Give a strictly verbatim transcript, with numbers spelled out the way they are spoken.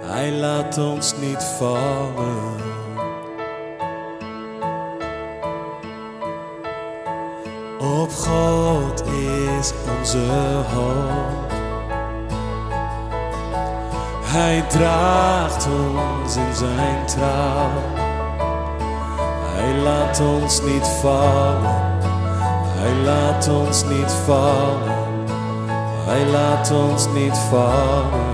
Hij laat ons niet vallen. Op God is onze hoop. Hij draagt ons in zijn trouw. Hij laat ons niet vallen. Hij laat ons niet vallen. Hij laat ons niet vallen.